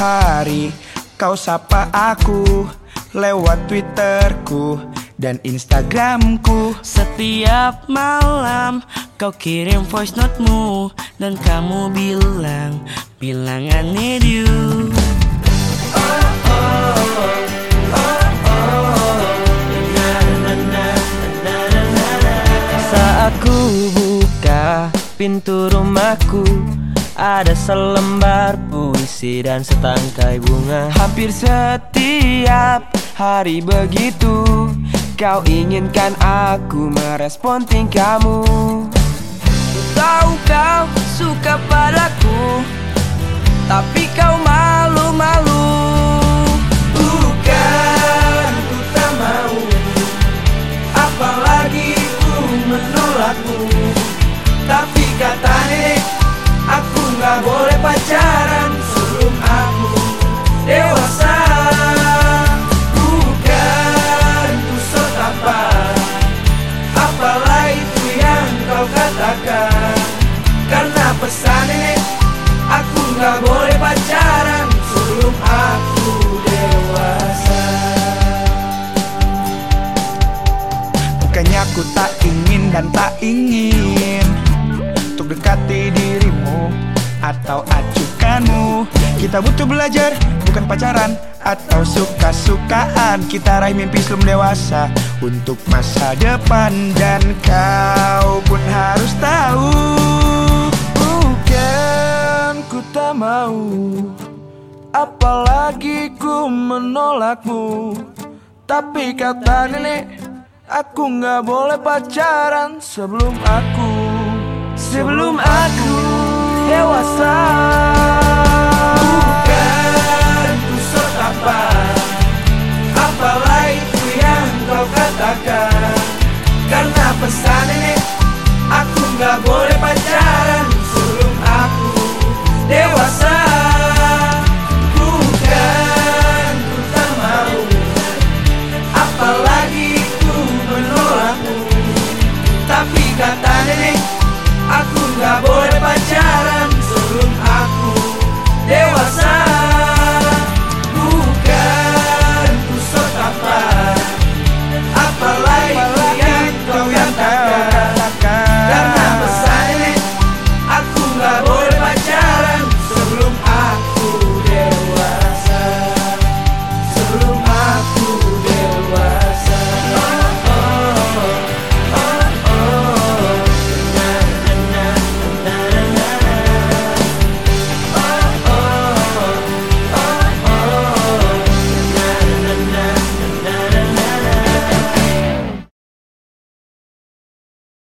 hari kau sapa aku lewat Twitterku dan Instagramku. Setiap malam kau kirim voice note-mu dan kamu bilang I need you. Saat aku buka pintu rumahku, ada selembar puisi dan setangkai bunga. Hampir setiap hari begitu, kau inginkan aku merespon tingkahmu. Tahu kau suka padaku, tapi kau malu-malu. Bukan ku tak mau, apalagi ku menolakmu. Tapi kata nenek, aku gak boleh pacaran sebelum aku dewasa. Bukan ku so tampan, apalah itu yang kau katakan. Karena pesan nenek, aku gak boleh pacaran sebelum aku dewasa. Bukannya aku tak ingin dan tak ingin untuk dekati dirimu atau acukanmu. Kita butuh belajar, bukan pacaran atau suka-sukaan. Kita raih mimpi sebelum dewasa untuk masa depan. Dan kau pun harus tahu, Bukan ku tak mau, apalagi ku menolakmu. Tapi kata nenek, aku gak boleh pacaran sebelum aku dewasa.